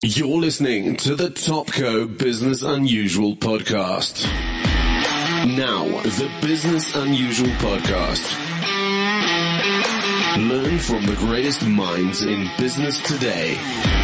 You're listening to the Topco Business Unusual podcast. Now, the Business Unusual podcast. Learn from the greatest minds in business today.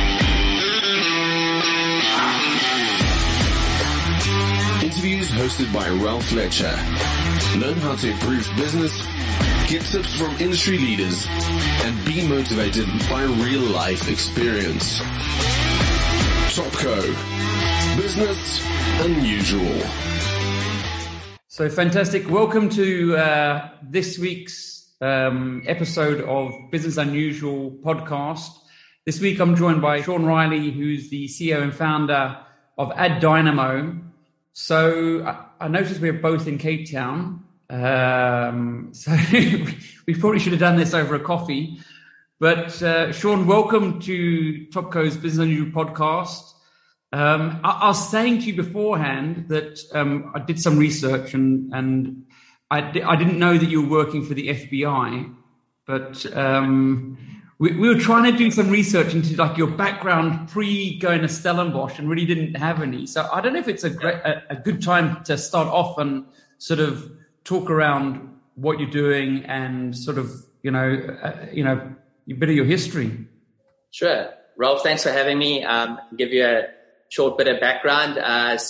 Interviews hosted by Ralph Fletcher. Learn how to improve business, get tips from industry leaders, and be motivated by real-life experience. Topco Business Unusual. So fantastic. Welcome to this week's episode of Business Unusual podcast. This week I'm joined by Sean Riley, who's the CEO and founder of AddDynamo. So I noticed we're both in Cape Town. So we probably should have done this over a coffee. But Sean, welcome to Topco's Business Unusual podcast. I was saying to you beforehand that I did some research and I didn't know that you were working for the FBI, but we were trying to do some research into like your background pre going to Stellenbosch and really didn't have any. So I don't know if it's a good time to start off and sort of talk around what you're doing and sort of a bit of your history. Sure. Ralph, thanks for having me. Give you a short bit of background.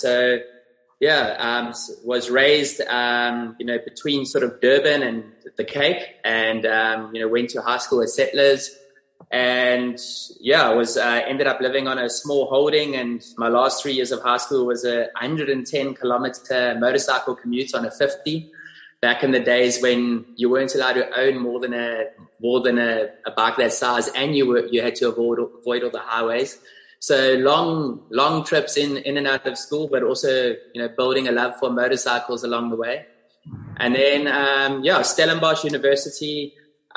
Was raised, between sort of Durban and the Cape and, went to high school at Settlers and ended up living on a small holding. And my last 3 years of high school was a 110 kilometer motorcycle commute on a 50. Back in the days when you weren't allowed to own more than a bike that size, and you had to avoid all the highways. So long trips in and out of school, but also building a love for motorcycles along the way. And then Stellenbosch University.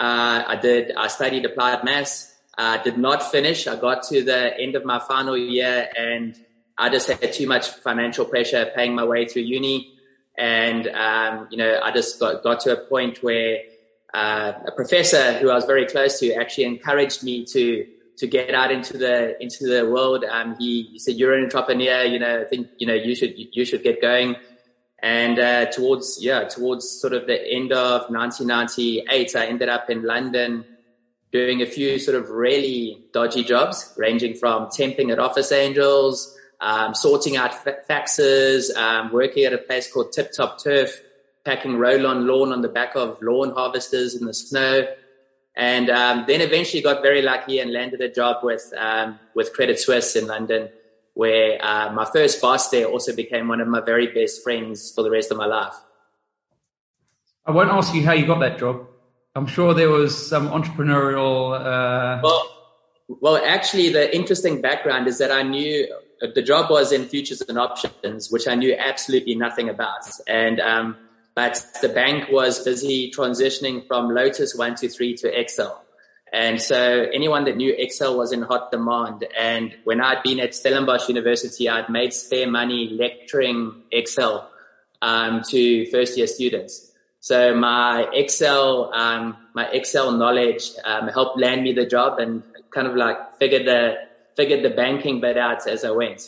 I studied applied maths. Did not finish. I got to the end of my final year, and I just had too much financial pressure paying my way through uni. And, I just got to a point where, a professor who I was very close to actually encouraged me to get out into the world. He said, "You're an entrepreneur, I think, you should get going." And, towards sort of the end of 1998, I ended up in London doing a few sort of really dodgy jobs, ranging from temping at Office Angels, sorting out faxes, working at a place called Tip Top Turf, packing roll-on lawn on the back of lawn harvesters in the snow. And then eventually got very lucky and landed a job with Credit Suisse in London, where my first boss there also became one of my very best friends for the rest of my life. I won't ask you how you got that job. I'm sure there was some entrepreneurial... Well, actually, the interesting background is that I knew... The job was in futures and options, which I knew absolutely nothing about. And, but the bank was busy transitioning from Lotus 123 to Excel. And so anyone that knew Excel was in hot demand. And when I'd been at Stellenbosch University, I'd made spare money lecturing Excel, to first year students. So my Excel knowledge, helped land me the job and kind of like figured the banking bit out as I went.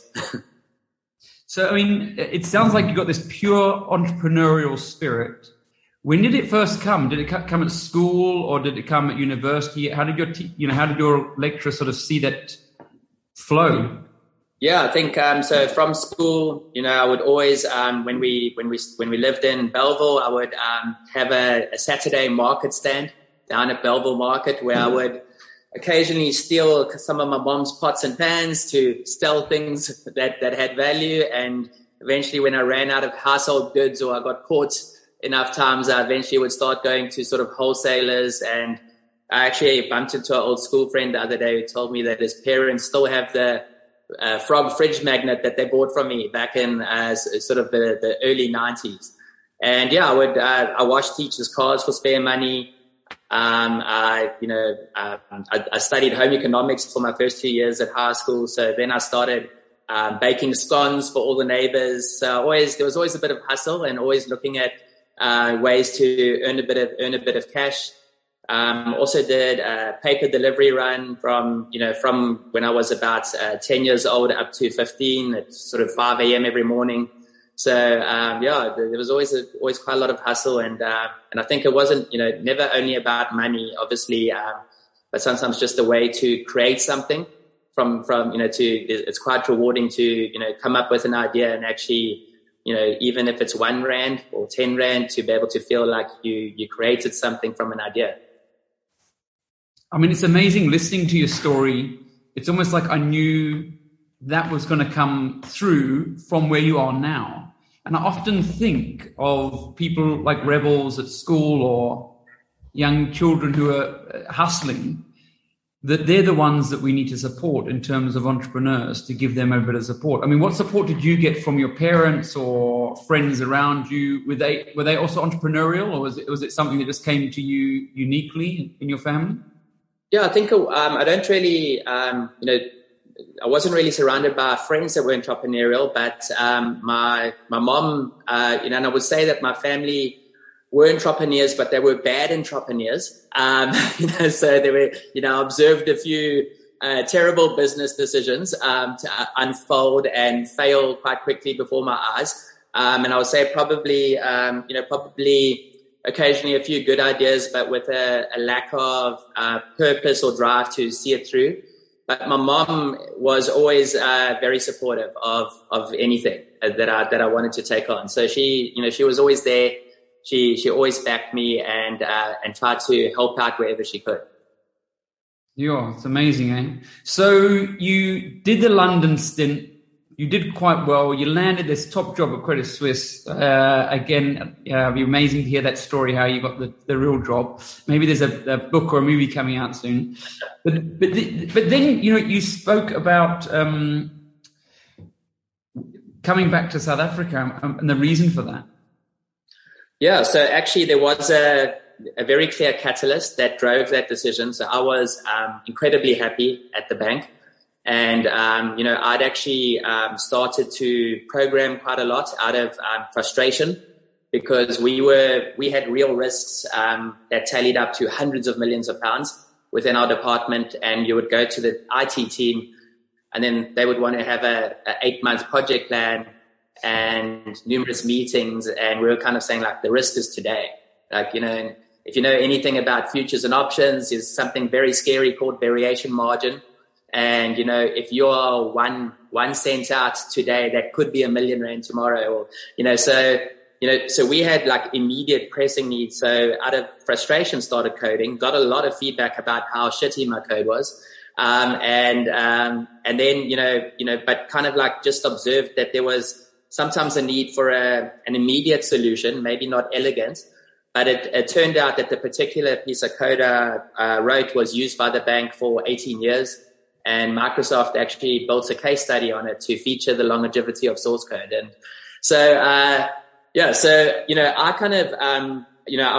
So, I mean, it sounds like you got this pure entrepreneurial spirit. When did it first come? Did it come at school or did it come at university? How did your lecturer sort of see that flow? Yeah, I think, so from school, I would always, when we lived in Belleville, I would, have a Saturday market stand down at Belleville Market where I would occasionally steal some of my mom's pots and pans to sell things that had value. And eventually when I ran out of household goods or I got caught enough times, I eventually would start going to sort of wholesalers. And I actually bumped into an old school friend the other day who told me that his parents still have the Frog fridge magnet that they bought from me back in sort of the early 90s. And I washed teachers' cars for spare money. I studied home economics for my first 2 years at high school. So then I started baking scones for all the neighbors. So there was always a bit of hustle and always looking at ways to earn a bit of cash. Also did a paper delivery run from when I was about 10 years old up to 15 at sort of 5 a.m. every morning. So, there was always quite a lot of hustle. And I think it wasn't, never only about money, obviously, but sometimes just a way to create something from, it's quite rewarding to, come up with an idea and actually, even if it's 1 rand or 10 rand, to be able to feel like you created something from an idea. I mean, it's amazing listening to your story. It's almost like I knew that was going to come through from where you are now. And I often think of people like rebels at school or young children who are hustling, that they're the ones that we need to support in terms of entrepreneurs, to give them a bit of support. I mean, what support did you get from your parents or friends around you? Were they also entrepreneurial, or was it something that just came to you uniquely in your family? Yeah, I think I don't really, I wasn't really surrounded by friends that were entrepreneurial, but my mom, and I would say that my family were entrepreneurs, but they were bad entrepreneurs. So they were, I observed a few terrible business decisions to unfold and fail quite quickly before my eyes. And I would say probably occasionally a few good ideas, but with a lack of purpose or drive to see it through. But my mom was always very supportive of anything that I wanted to take on. So she was always there. She always backed me and tried to help out wherever she could. Yeah, it's amazing, eh? So you did the London stint. You did quite well. You landed this top job at Credit Suisse. Again, it'd be amazing to hear that story, how you got the real job. Maybe there's a book or a movie coming out soon. But then, you spoke about coming back to South Africa and the reason for that. Yeah, so actually there was a very clear catalyst that drove that decision. So I was incredibly happy at the bank. And, I'd actually started to program quite a lot out of frustration, because we had real risks that tallied up to hundreds of millions of pounds within our department. And you would go to the IT team, and then they would want to have a 8-month project plan and numerous meetings. And we were kind of saying, like, the risk is today. Like, if you know anything about futures and options, there's something very scary called variation margin. And, if you are 1 cent out today, that could be R1 million tomorrow, or, so we had like immediate pressing needs. So out of frustration, started coding, got a lot of feedback about how shitty my code was. And then, but kind of like just observed that there was sometimes a need for an immediate solution, maybe not elegant, but it turned out that the particular piece of code I wrote was used by the bank for 18 years. And Microsoft actually built a case study on it to feature the longevity of source code. And so, I kind of, I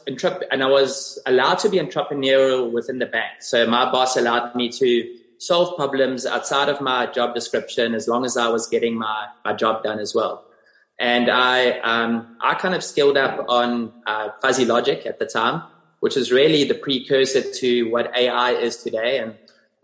was allowed to be entrepreneurial within the bank. So my boss allowed me to solve problems outside of my job description, as long as I was getting my job done as well. And I kind of skilled up on fuzzy logic at the time, which is really the precursor to what AI is today. And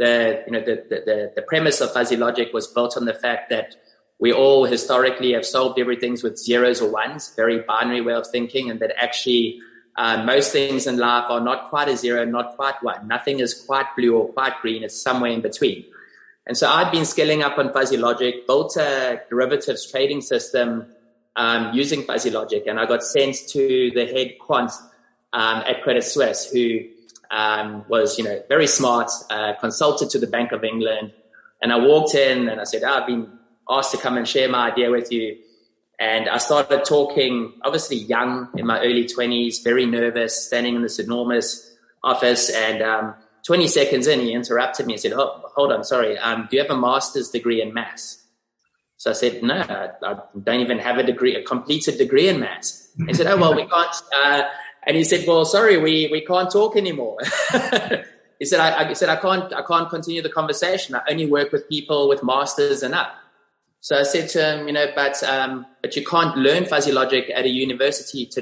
the premise of fuzzy logic was built on the fact that we all historically have solved everything with zeros or ones, very binary way of thinking, and that actually most things in life are not quite a zero, not quite one. Nothing is quite blue or quite green. It's somewhere in between. And so I'd been scaling up on fuzzy logic, built a derivatives trading system using fuzzy logic, and I got sent to the head quant at Credit Suisse, who was, very smart, consulted to the Bank of England. And I walked in and I said, I've been asked to come and share my idea with you. And I started talking, obviously young, in my early 20s, very nervous, standing in this enormous office. And 20 seconds in, he interrupted me and said, hold on, sorry. Do you have a master's degree in maths? So I said, no, I don't even have a completed degree in maths. He said, we can't. And he said, well, sorry, we can't talk anymore. He said, I can't continue the conversation. I only work with people with masters and up. So I said to him, but you can't learn fuzzy logic at a university today.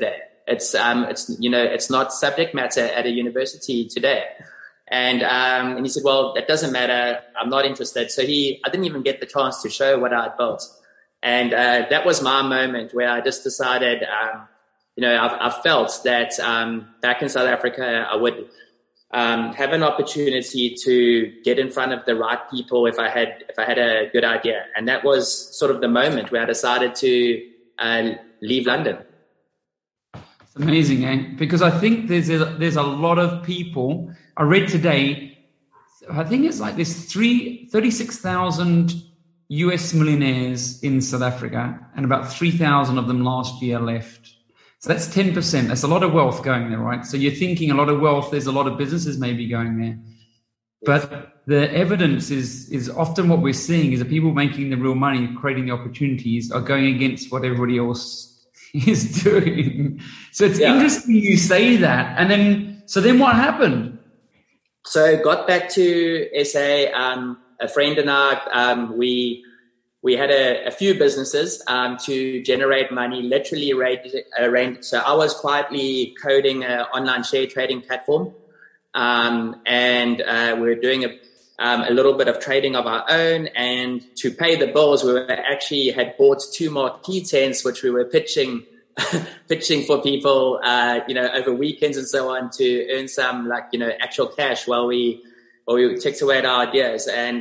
it's not subject matter at a university today. And he said, well, that doesn't matter. I'm not interested. So I didn't even get the chance to show what I'd built. And that was my moment where I just decided, I felt that back in South Africa, I would have an opportunity to get in front of the right people if I had a good idea. And that was sort of the moment where I decided to leave London. It's amazing, eh? Because I think there's a lot of people. I read today, I think it's like there's 36,000 US millionaires in South Africa, and about 3,000 of them last year left. So that's 10%. That's a lot of wealth going there, right? So you're thinking a lot of wealth, there's a lot of businesses maybe going there. But the evidence is often what we're seeing is that people making the real money, creating the opportunities, are going against what everybody else is doing. So it's interesting you say that. And then what happened? So got back to SA, a friend and I, we had a few businesses to generate money, literally arranged. So I was quietly coding an online share trading platform, and we were doing a little bit of trading of our own. And to pay the bills, we had bought 2 marquee tents, which we were pitching for people, over weekends and so on, to earn some actual cash while we ticked away at our ideas. And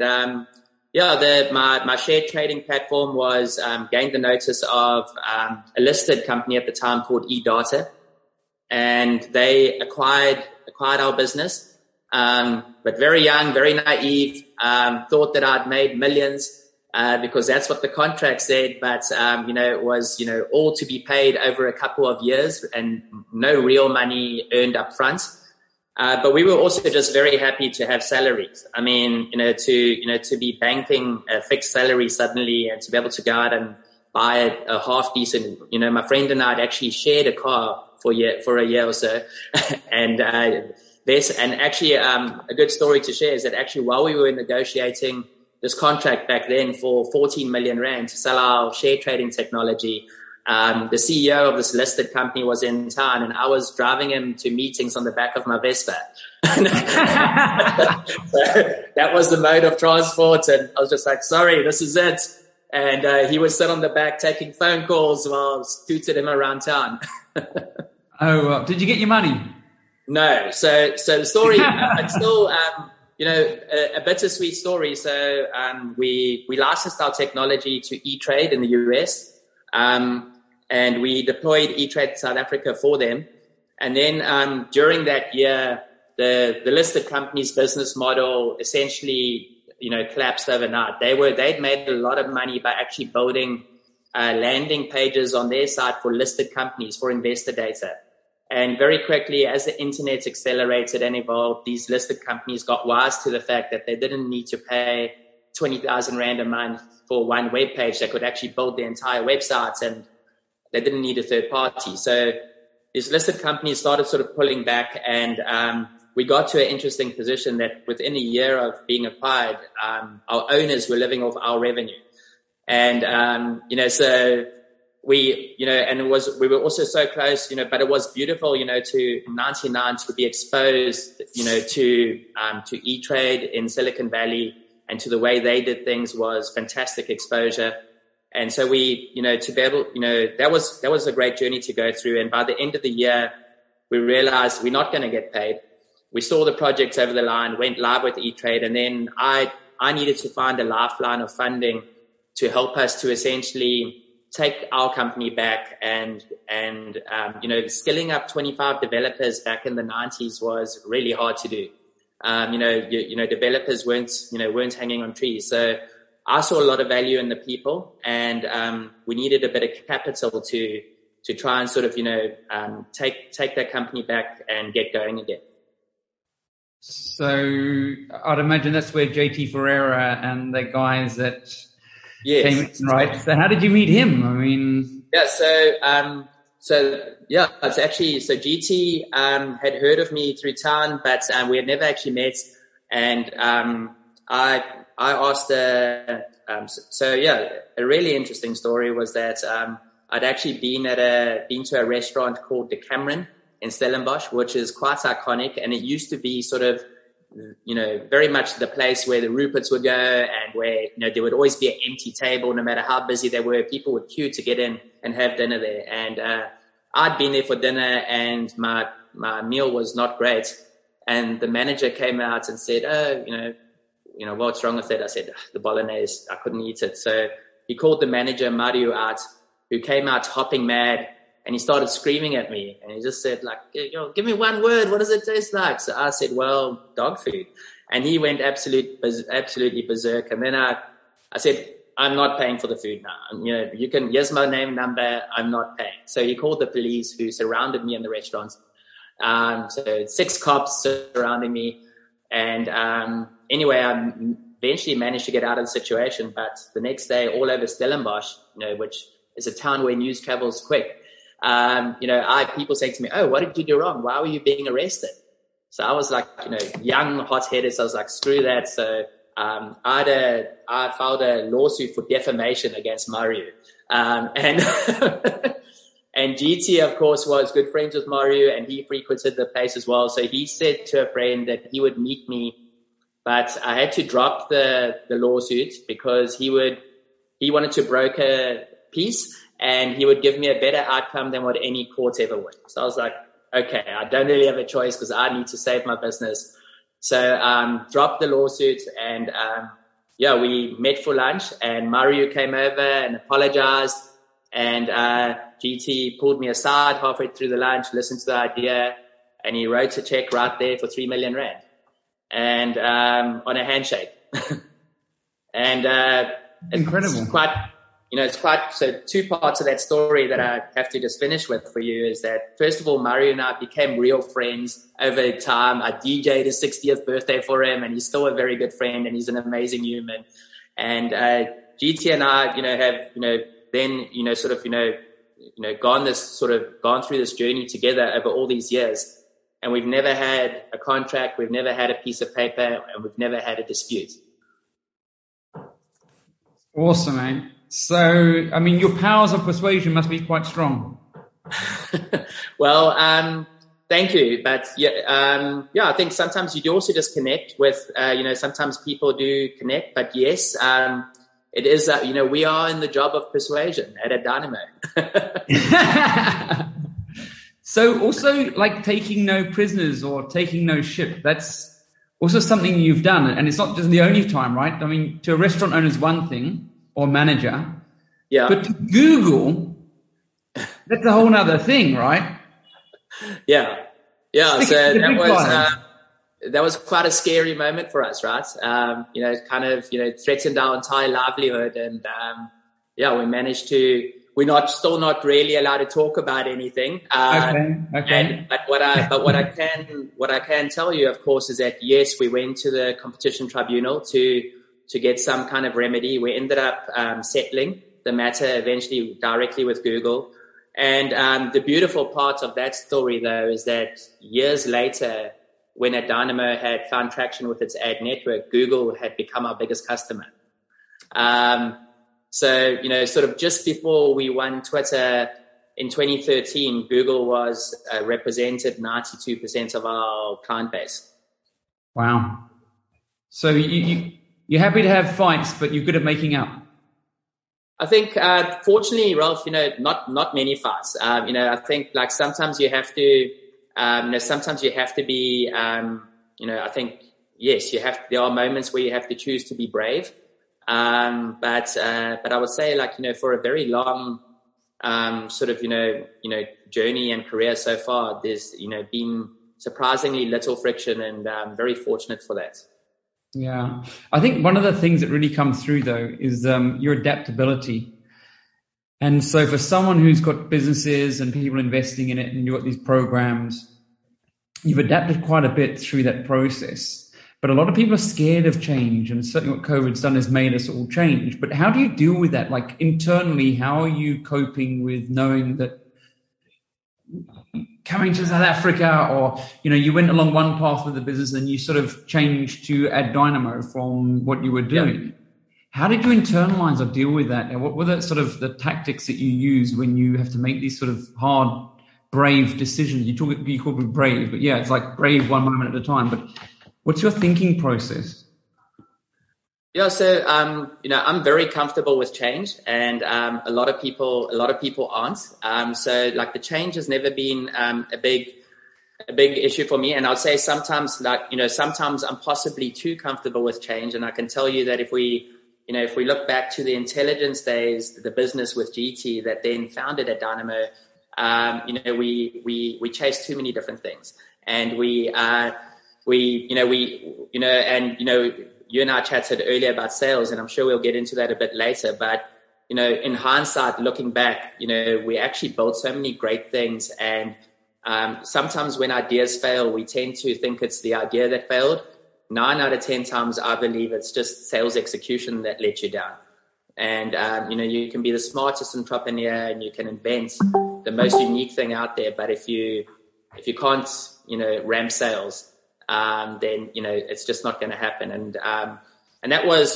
my share trading platform was gained the notice of a listed company at the time called eData, and they acquired our business. But very young, very naive, thought that I'd made millions. Because that's what the contract said, but, it was, all to be paid over a couple of years and no real money earned up front. But we were also just very happy to have salaries. I mean, to be banking a fixed salary suddenly and to be able to go out and buy a half decent, my friend and I had actually shared a car for a year or so. And, a good story to share is that actually while we were negotiating this contract back then for 14 million rand to sell our share trading technology, the CEO of this listed company was in town, and I was driving him to meetings on the back of my Vespa. So that was the mode of transport, and I was just like, sorry, this is it. And he was sit on the back taking phone calls while I scooted him around town. Did you get your money? No. So the story, it's still, a bittersweet story. So we licensed our technology to E-Trade in the US, and we deployed E-Trade South Africa for them. And then during that year, the listed company's business model essentially, collapsed overnight. They'd made a lot of money by actually building landing pages on their site for listed companies for investor data. And very quickly, as the internet accelerated and evolved, these listed companies got wise to the fact that they didn't need to pay 20,000 Rand a month for one web page. They could actually build their entire websites, and they didn't need a third party. So these listed companies started sort of pulling back, and we got to an interesting position that within a year of being acquired, our owners were living off our revenue. And, so we were also so close, but it was beautiful, to 99 to be exposed, to E-Trade in Silicon Valley, and to the way they did things was fantastic exposure. And so we, to be able, that was a great journey to go through. And by the end of the year, we realized we're not going to get paid. We saw the projects over the line, went live with E-Trade, and then I needed to find a lifeline of funding to help us to essentially take our company back and skilling up 25 developers back in the 90s was really hard to do. Developers weren't hanging on trees. So I saw a lot of value in the people, and we needed a bit of capital to try and sort of, take that company back and get going again. So I'd imagine that's where JT Ferreira and the guys that came in, right? So how did you meet him? I mean, it's actually, so GT had heard of me through town, but we had never actually met. And I asked a really interesting story was that I'd actually been to a restaurant called the Cameron in Stellenbosch, which is quite iconic. And it used to be sort of, very much the place where the Ruperts would go, and where, there would always be an empty table, no matter how busy they were. People would queue to get in and have dinner there. And, I'd been there for dinner, and my meal was not great. And the manager came out and said, what's wrong with it? I said, the bolognese, I couldn't eat it. So he called the manager, Mario, out, who came out hopping mad, and he started screaming at me. And he just said, give me one word. What does it taste like? So I said, well, dog food. And he went absolutely berserk. And then I said, I'm not paying for the food now. Here's my name, number. I'm not paying. So he called the police, who surrounded me in the restaurant. So 6 cops surrounding me. And anyway, I eventually managed to get out of the situation. But the next day, all over Stellenbosch, which is a town where news travels quick, people say to me, oh, what did you do wrong? Why were you being arrested? So I was like, young, hot-headed. So I was like, screw that. So I filed a lawsuit for defamation against Mario. And GT, of course, was good friends with Mario, and he frequented the place as well. So he said to a friend that he would meet me, but I had to drop the lawsuit because he wanted to broker peace, and he would give me a better outcome than what any court ever would. So I was like, okay, I don't really have a choice because I need to save my business. So dropped the lawsuit, and we met for lunch, and Mario came over and apologized, and GT pulled me aside halfway through the lunch, listened to the idea, and he wrote a check right there for 3 million rand, and on a handshake. And incredible. It's quite, so 2 parts of that story that I have to just finish with for you is that, first of all, Mario and I became real friends over time. I DJ'd his 60th birthday for him, and he's still a very good friend, and he's an amazing human. And GT and I, have, then, gone through this journey together over all these years. And we've never had a contract, we've never had a piece of paper, and we've never had a dispute. Awesome, man. So, your powers of persuasion must be quite strong. Well, thank you. But I think sometimes you do also just connect with, sometimes people do connect, but yes, it is, we are in the job of persuasion at a Dynamo. So also, like, taking no prisoners or taking no shit, that's also something you've done. And it's not just the only time, right? To a restaurant owner is one thing, or manager. Yeah. But to Google, that's a whole nother thing, right? Yeah. Yeah. So that was quite a scary moment for us, right? Threatened our entire livelihood. And, we managed to, still not really allowed to talk about anything. Okay. But what I can tell you, of course, is that yes, we went to the competition tribunal to get some kind of remedy. We ended up settling the matter eventually directly with Google. And the beautiful part of that story, though, is that years later, when a Dynamo had found traction with its ad network, Google had become our biggest customer. So, sort of just before we won Twitter in 2013, Google was represented 92% of our client base. Wow. So you're happy to have fights, but you're good at making up. I think, fortunately, Ralph, not many fights. I think like sometimes you have to, be, I think, yes, there are moments where you have to choose to be brave. But I would say for a very long, journey and career so far, there's, been surprisingly little friction, and I'm very fortunate for that. Yeah. I think one of the things that really comes through, though, is your adaptability. And so for someone who's got businesses and people investing in it, and you've got these programs, you've adapted quite a bit through that process. But a lot of people are scared of change, and certainly what COVID's done has made us all change. But how do you deal with that? Like internally, how are you coping with knowing that coming to South Africa, or, you went along one path with the business and you sort of changed to Ad Dynamo from what you were doing? How did you internalize or deal with that? And what were the sort of the tactics that you use when you have to make these sort of hard, brave decisions? You call it brave, but yeah, it's like brave one moment at a time. But what's your thinking process? Yeah, so I'm very comfortable with change, and a lot of people aren't. So like the change has never been a big issue for me, and I'd say sometimes sometimes I'm possibly too comfortable with change, and I can tell you that if we look back to the intelligence days, the business with GT that then founded at Dynamo, we chased too many different things, and you and I chatted earlier about sales, and I'm sure we'll get into that a bit later. But, in hindsight, looking back, we actually built so many great things. And sometimes when ideas fail, we tend to think it's the idea that failed. 9 out of 10 times, I believe it's just sales execution that let you down. And, you can be the smartest entrepreneur and you can invent the most unique thing out there. But if you can't, ramp sales, then, it's just not going to happen. And that was,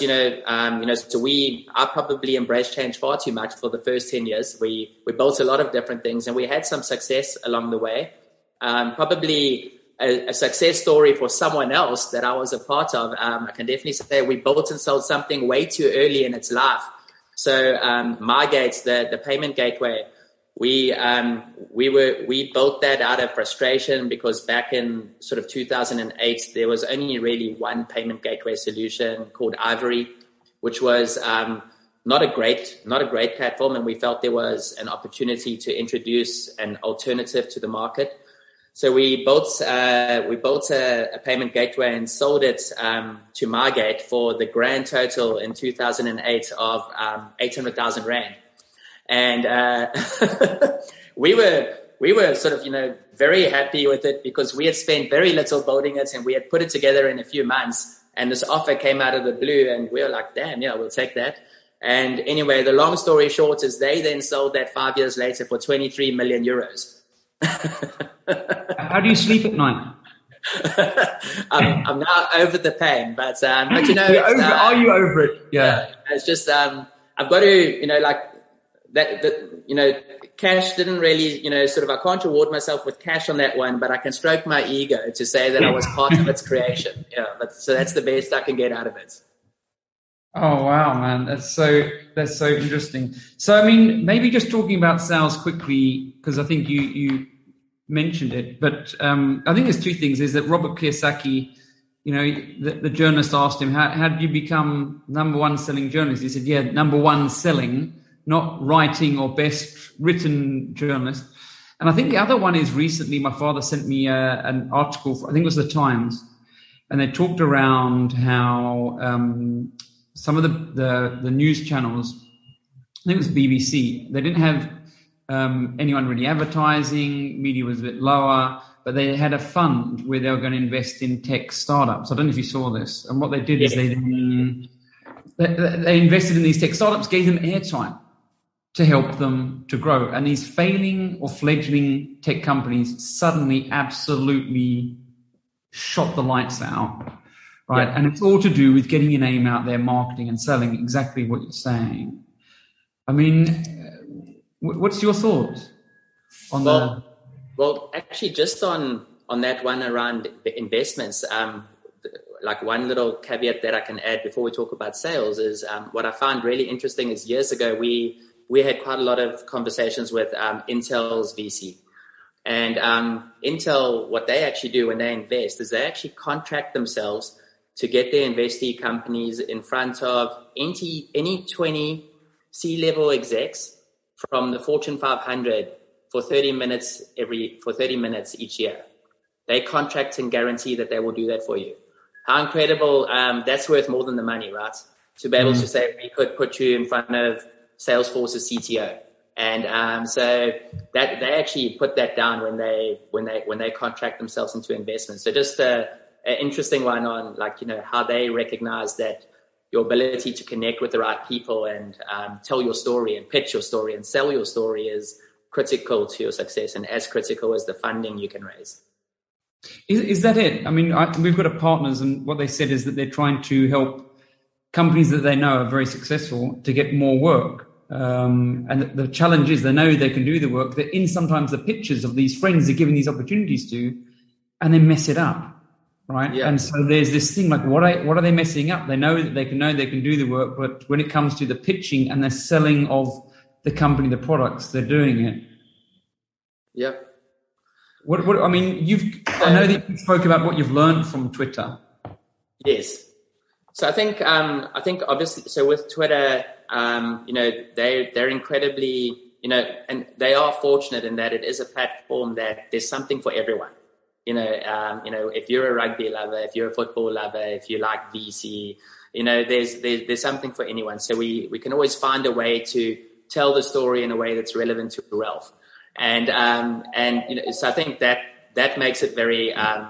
I probably embraced change far too much for the first 10 years. We built a lot of different things and we had some success along the way. Probably a success story for someone else that I was a part of. I can definitely say we built and sold something way too early in its life. So, MyGate, the payment gateway, we built that out of frustration because back in sort of 2008, there was only really one payment gateway solution called Ivory, which was not a great platform, and we felt there was an opportunity to introduce an alternative to the market. So we built a payment gateway and sold it to MyGate for the grand total in 2008 of 800,000 Rand. And we were sort of, very happy with it because we had spent very little building it and we had put it together in a few months. And this offer came out of the blue and we were like, damn, yeah, we'll take that. And anyway, the long story short is they then sold that 5 years later for 23 million euros. How do you sleep at night? I'm now over the pain, but are you over it? Yeah. It's just, I've got to, cash didn't really, I can't reward myself with cash on that one, but I can stroke my ego to say that I was part of its creation. Yeah. So that's the best I can get out of it. Oh, wow, man. That's so interesting. So, I mean, maybe just talking about sales quickly, because I think you mentioned it, but I think there's two things. Is that Robert Kiyosaki, the journalist asked him, how did you become number one selling journalist? He said, yeah, number one selling, not writing or best written journalist. And I think the other one is recently my father sent me an article, I think it was the Times, and they talked around how some of the news channels, I think it was BBC, they didn't have anyone really advertising, media was a bit lower, but they had a fund where they were going to invest in tech startups. I don't know if you saw this. And what they did is they invested in these tech startups, gave them airtime to help them to grow. And these failing or fledgling tech companies suddenly absolutely shot the lights out, right? Yeah. And it's all to do with getting your name out there, marketing and selling, exactly what you're saying. I mean, what's your thoughts on that? Well, actually, just on that one around the investments, like one little caveat that I can add before we talk about sales is what I found really interesting is years ago, we had quite a lot of conversations with Intel's VC. And Intel, what they actually do when they invest is they actually contract themselves to get their investee companies in front of any 20 C-level execs from the Fortune 500 for 30 minutes each year. They contract and guarantee that they will do that for you. How incredible, that's worth more than the money, right? To be able to say, we could put you in front of Salesforce's CTO. And so that they actually put that down when they contract themselves into investments. So just an interesting one on how they recognize that your ability to connect with the right people and tell your story and pitch your story and sell your story is critical to your success and as critical as the funding you can raise. Is that it? I mean, we've got partners, and what they said is that they're trying to help companies that they know are very successful to get more work. And the challenge is they know they can do the work. They're in sometimes the pictures of these friends they're giving these opportunities to, and they mess it up. Right. Yeah. And so there's this thing like, what are they messing up? They know that they can do the work, but when it comes to the pitching and the selling of the company, the products, they're doing it. Yeah. What I mean, I know that you spoke about what you've learned from Twitter. Yes. So I think obviously, so with Twitter, they're incredibly, and they are fortunate in that it is a platform that there's something for everyone. If you're a rugby lover, if you're a football lover, if you like VC, there's something for anyone. So we can always find a way to tell the story in a way that's relevant to Ralph. And so I think that makes it very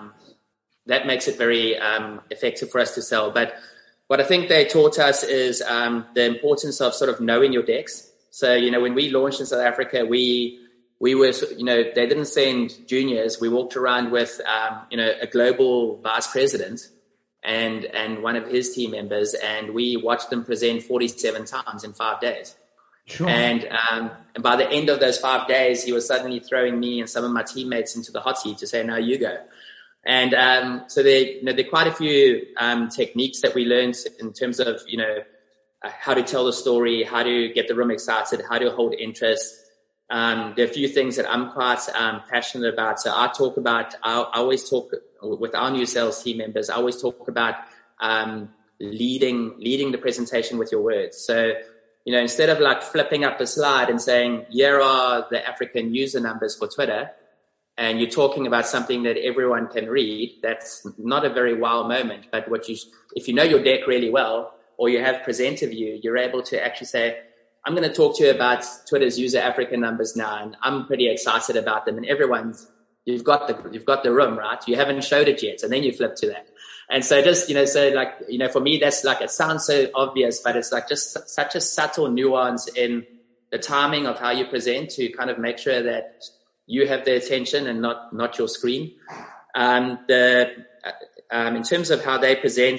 effective for us to sell. But what I think they taught us is the importance of sort of knowing your decks. So, when we launched in South Africa, we were, they didn't send juniors. We walked around with, a global vice president and one of his team members, and we watched them present 47 times in 5 days. Sure. And by the end of those 5 days, he was suddenly throwing me and some of my teammates into the hot seat to say, "Now you go." And so there are quite a few techniques that we learned in terms of, how to tell the story, how to get the room excited, how to hold interest. There are a few things that I'm quite passionate about. So I always talk with our new sales team members. I always talk about leading the presentation with your words. So, instead of like flipping up a slide and saying, "Here are the African user numbers for Twitter," and you're talking about something that everyone can read, that's not a very wow moment. But if you know your deck really well, or you have presenter view, you're able to actually say, "I'm going to talk to you about Twitter's user African numbers now, and I'm pretty excited about them." And you've got the room, right? You haven't showed it yet, and then you flip to that. And so just, for me, that's like, it sounds so obvious, but it's like just such a subtle nuance in the timing of how you present to kind of make sure that you have the attention and not your screen. In terms of how they present,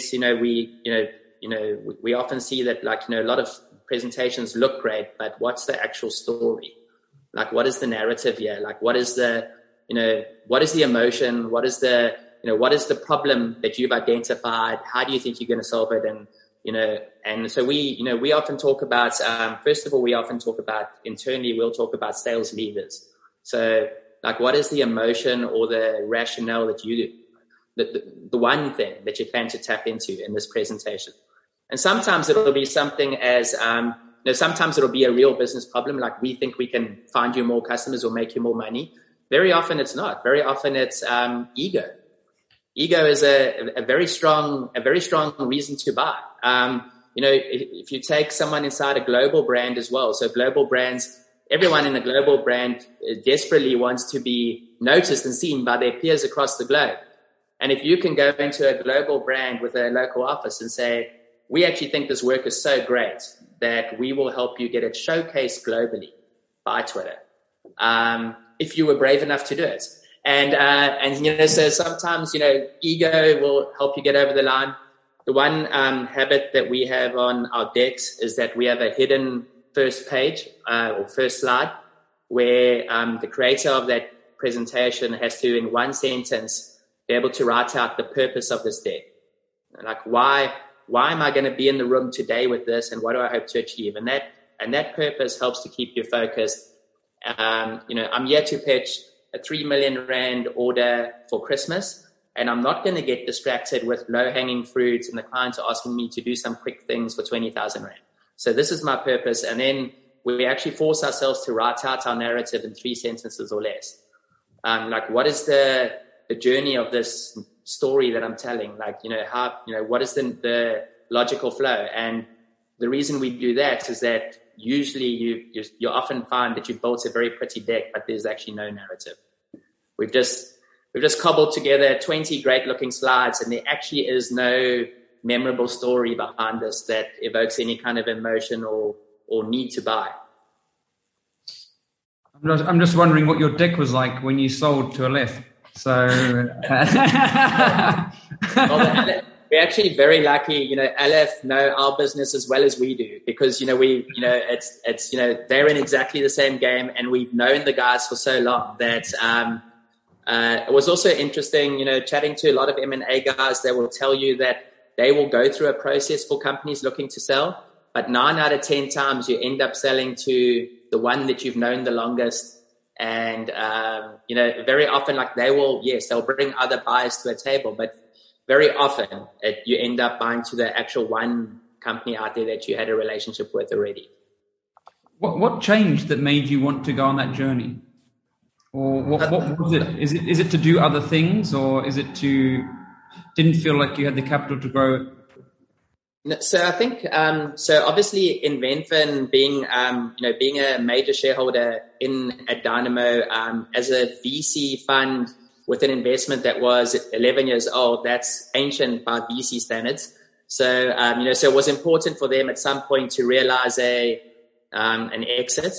we often see that, a lot of presentations look great, but what's the actual story? Like, what is the narrative here? Like, what is the emotion? What is the problem that you've identified? How do you think you're going to solve it? And so we often talk about, first of all, internally, we'll talk about sales levers. So like, what is the emotion or the rationale that the one thing that you plan to tap into in this presentation? And sometimes it'll be something as, sometimes it'll be a real business problem. Like, we think we can find you more customers or make you more money. Very often it's not. Very often it's ego. Ego is a very strong reason to buy. If you take someone inside a global brand as well. So global brands, everyone in a global brand desperately wants to be noticed and seen by their peers across the globe. And if you can go into a global brand with a local office and say, "We actually think this work is so great that we will help you get it showcased globally by Twitter," if you were brave enough to do it. And so sometimes, ego will help you get over the line. The one habit that we have on our decks is that we have a hidden first page or first slide where the creator of that presentation has to, in one sentence, be able to write out the purpose of this deck. Like, why am I going to be in the room today with this, and what do I hope to achieve? And that purpose helps to keep you focused. I'm here to pitch a 3 million rand order for Christmas, and I'm not going to get distracted with low-hanging fruits and the clients are asking me to do some quick things for 20,000 rand. So this is my purpose. And then we actually force ourselves to write out our narrative in 3 sentences or less. What is the journey of this story that I'm telling? What is the logical flow? And the reason we do that is that usually you often find that you've built a very pretty deck, but there's actually no narrative. We've just cobbled together 20 great looking slides, and there actually is no memorable story behind this that evokes any kind of emotion or need to buy. I'm just wondering what your deck was like when you sold to Aleph. So well, we're actually very lucky. Aleph know our business as well as we do, because it's they're in exactly the same game, and we've known the guys for so long that it was also interesting. Chatting to a lot of M&A guys, they will tell you that they will go through a process for companies looking to sell, but 9 out of 10 times you end up selling to the one that you've known the longest. And, very often, like they'll bring other buyers to a table, but very often you end up buying to the actual one company out there that you had a relationship with already. What changed that made you want to go on that journey? Or what was it? Is it to do other things, or is it didn't feel like you had the capital to grow? So I think, obviously in Venfin being a major shareholder at Dynamo, as a VC fund with an investment that was 11 years old, that's ancient by VC standards. So, so it was important for them at some point to realize an exit.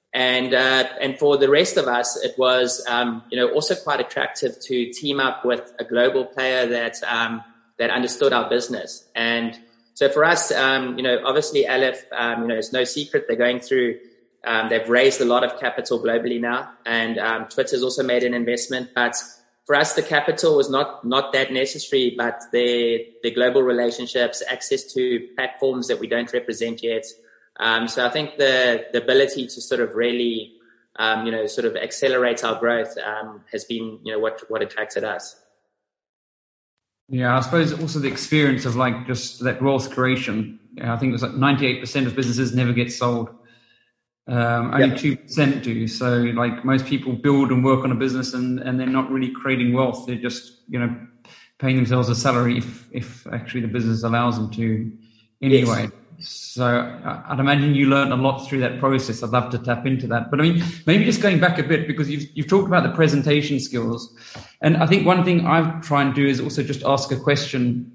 And for the rest of us, it was, also quite attractive to team up with a global player that understood our business. And so for us, obviously Aleph, it's no secret they're going through, they've raised a lot of capital globally now, and Twitter's also made an investment. But for us, the capital was not that necessary, but the global relationships, access to platforms that we don't represent yet. So I think the ability to sort of really, sort of accelerate our growth has been, what attracted us. Yeah, I suppose also the experience of like just that wealth creation. I think it was like 98% of businesses never get sold. Only 2% do. So like most people build and work on a business and they're not really creating wealth. They're just, paying themselves a salary if actually the business allows them to anyway. Yes. So I'd imagine you learned a lot through that process. I'd love to tap into that. But I mean, maybe just going back a bit, because you've talked about the presentation skills. And I think one thing I try and do is also just ask a question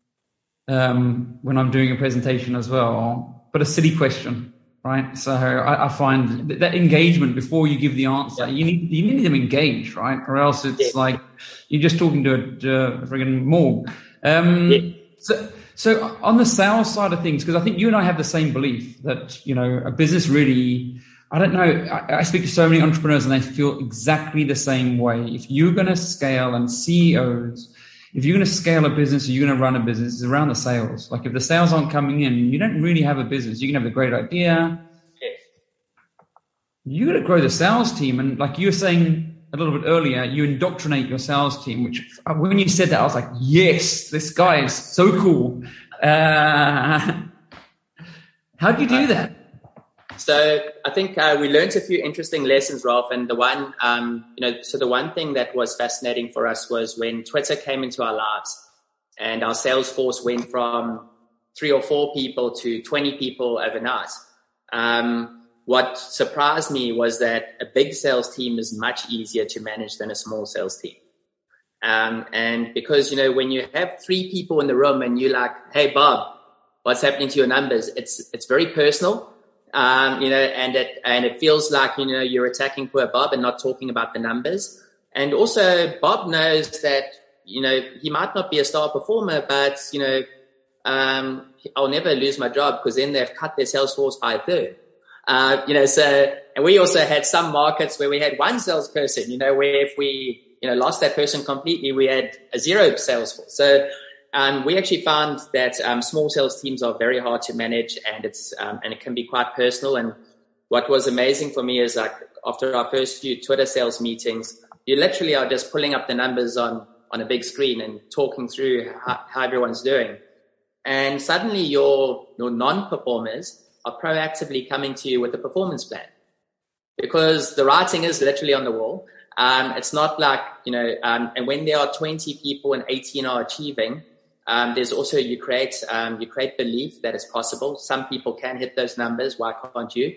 when I'm doing a presentation as well, but a silly question, right? So I find that engagement before you give the answer, you need them engaged, right? Or else it's like you're just talking to a friggin' morgue. So on the sales side of things, because I think you and I have the same belief that, a business really, I don't know, I speak to so many entrepreneurs and they feel exactly the same way. If you're going to scale, and CEOs, if you're going to scale a business or you're going to run a business, it's around the sales. Like if the sales aren't coming in, you don't really have a business. You can have a great idea. You got to grow the sales team. And like you were saying a little bit earlier, you indoctrinate your sales team, which when you said that, I was like, yes, this guy is so cool. How do you do that? So I think we learned a few interesting lessons, Ralph. And the one, so the one thing that was fascinating for us was when Twitter came into our lives and our sales force went from 3 or 4 people to 20 people overnight. What surprised me was that a big sales team is much easier to manage than a small sales team. And because, when you have 3 people in the room and you're like, hey, Bob, what's happening to your numbers? It's very personal, and it feels like, you're attacking poor Bob and not talking about the numbers. And also Bob knows that, he might not be a star performer, but, I'll never lose my job because then they've cut their sales force by a third. And we also had some markets where we had 1 salesperson, where if we, lost that person completely, we had a 0 sales force. So, we actually found that, small sales teams are very hard to manage, and and it can be quite personal. And what was amazing for me is like after our first few Twitter sales meetings, you literally are just pulling up the numbers on a big screen and talking through how everyone's doing. And suddenly your non-performers are proactively coming to you with a performance plan, because the writing is literally on the wall. It's not like, and when there are 20 people and 18 are achieving, there's also, you create belief that it's possible. Some people can hit those numbers. Why can't you?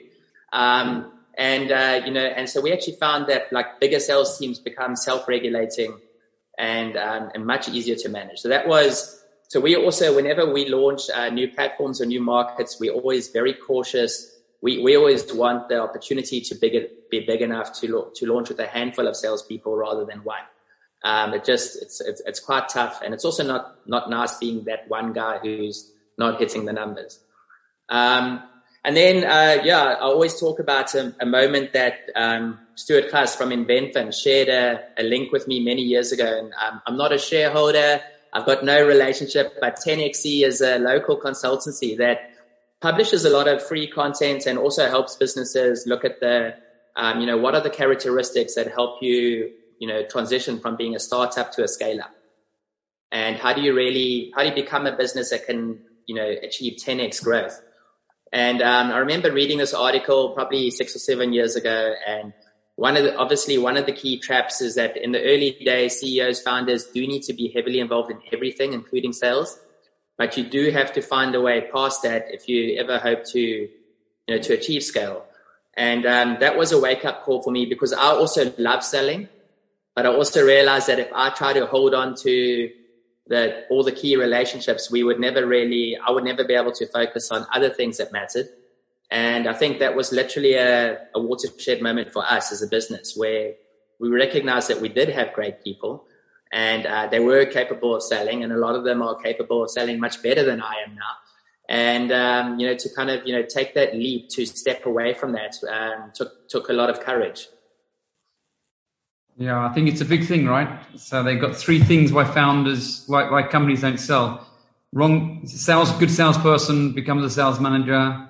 And so we actually found that like bigger sales teams become self-regulating and much easier to manage. So we also, whenever we launch new platforms or new markets, we're always very cautious. We always want the opportunity to be big enough to launch with a handful of salespeople rather than 1. It's quite tough. And it's also not nice being that one guy who's not hitting the numbers. And then, I always talk about a moment that Stuart Klass from InventFin shared a link with me many years ago. And I'm not a shareholder. I've got no relationship, but 10XE is a local consultancy that publishes a lot of free content and also helps businesses look at what are the characteristics that help you, transition from being a startup to a scale up. And how do you become a business that can, achieve 10x growth? And I remember reading this article probably 6 or 7 years ago. And one of the key traps is that in the early days, CEOs, founders do need to be heavily involved in everything, including sales. But you do have to find a way past that if you ever hope to achieve scale. And that was a wake-up call for me, because I also love selling. But I also realized that if I try to hold on to all the key relationships, I would never be able to focus on other things that mattered. And I think that was literally a watershed moment for us as a business, where we recognized that we did have great people, and they were capable of selling, and a lot of them are capable of selling much better than I am now. And, to kind of, take that leap to step away from that, took a lot of courage. Yeah, I think it's a big thing, right? So they've got 3 things why why companies don't sell. Good salesperson becomes a sales manager.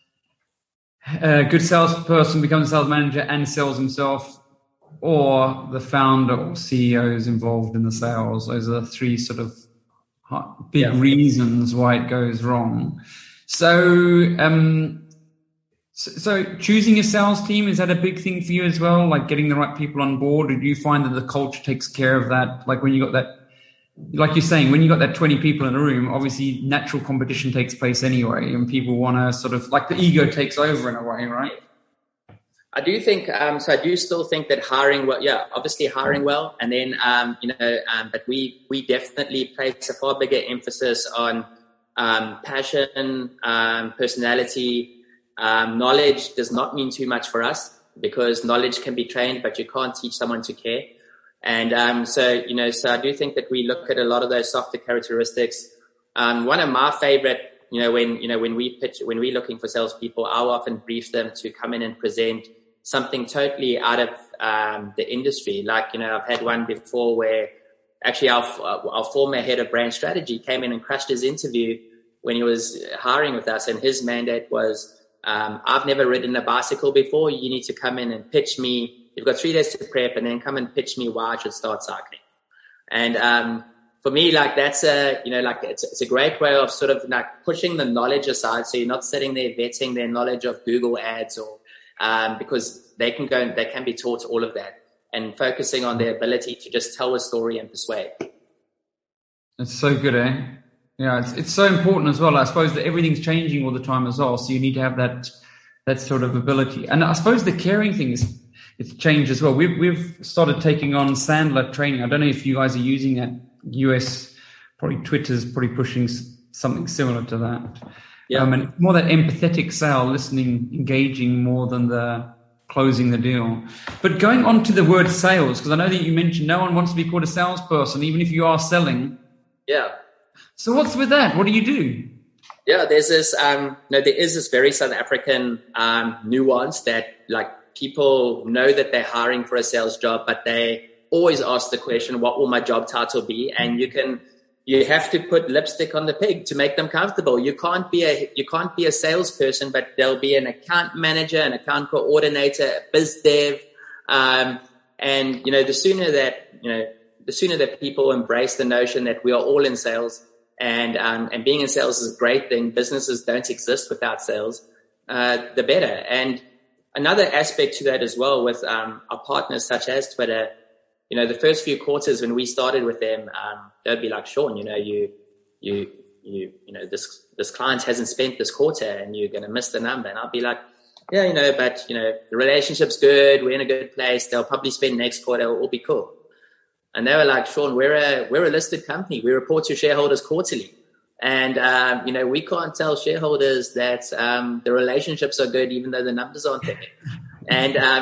Good salesperson becomes a sales manager and sells himself, or the founder or CEO is involved in the sales. Those are the 3 sort of big reasons why it goes wrong. So choosing a sales team, is that a big thing for you as well? Like getting the right people on board? Or do you find that the culture takes care of that? Like when you got that, like you're saying, when you got that 20 people in a room, obviously natural competition takes place anyway, and people want to sort of, like, the ego takes over in a way, right? I do think, I do still think that hiring well, obviously hiring well. And then, but we definitely place a far bigger emphasis on, passion, personality. Knowledge does not mean too much for us, because knowledge can be trained, but you can't teach someone to care. And, so I do think that we look at a lot of those softer characteristics. One of my favorite, when we're looking for salespeople, I'll often brief them to come in and present something totally out of, the industry. Like, I've had one before where actually our former head of brand strategy came in and crushed his interview when he was hiring with us. And his mandate was, I've never ridden a bicycle before. You need to come in and pitch me. You've got 3 days to prep, and then come and pitch me why I should start cycling. And, for me, like, that's it's a great way of sort of like pushing the knowledge aside. So you're not sitting there vetting their knowledge of Google ads or, because they can be taught all of that, and focusing on their ability to just tell a story and persuade. That's so good, eh? Yeah, it's so important as well. I suppose that everything's changing all the time as well, so you need to have that sort of ability. And I suppose the caring thing it's changed as well. We've started taking on Sandler training. I don't know if you guys are using that. US, probably Twitter's probably pushing something similar to that. Yeah. And more that empathetic sale, listening, engaging more than the closing the deal. But going on to the word sales, because I know that you mentioned no one wants to be called a salesperson, even if you are selling. Yeah. So what's with that? What do you do? Yeah, there's this, there is this very South African nuance that, like, people know that they're hiring for a sales job, but they always ask the question, what will my job title be? And you have to put lipstick on the pig to make them comfortable. You can't be a salesperson, but there'll be an account manager, an account coordinator, a biz dev. And, the sooner that people embrace the notion that we are all in sales, and being in sales is a great thing. Businesses don't exist without sales, the better. And another aspect to that as well with, our partners such as Twitter, the first few quarters when we started with them, they'd be like, Sean, this client hasn't spent this quarter and you're going to miss the number. And I'll be like, yeah, but the relationship's good. We're in a good place. They'll probably spend next quarter. It'll all be cool. And they were like, Sean, we're a listed company. We report to shareholders quarterly. And, we can't tell shareholders that, the relationships are good, even though the numbers aren't there. And,